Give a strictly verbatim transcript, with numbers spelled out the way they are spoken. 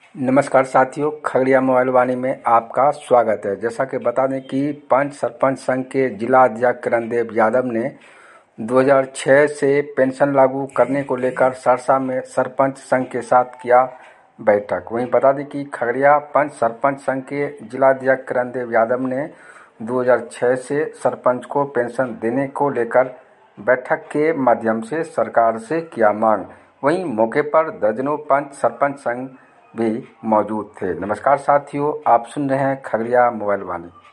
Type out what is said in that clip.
नमस्कार साथियों, खगड़िया मोबाइल वाणी में आपका स्वागत है। जैसा कि बता दें कि पंच सरपंच संघ के जिला अध्यक्ष किरणदेव यादव ने दो हज़ार छह से पेंशन लागू करने को लेकर सरसा में सरपंच संघ के साथ किया बैठक। वहीं बता दें कि खगड़िया पंच सरपंच संघ के जिला अध्यक्ष किरणदेव यादव ने दो हज़ार छह से सरपंच को पेंशन देने को लेकर बैठक के माध्यम से सरकार से किया मांग। वहीं मौके पर दर्जनों पंच सरपंच संघ भी मौजूद थे। नमस्कार साथियों, आप सुन रहे हैं खगड़िया मोबाइल वाणी।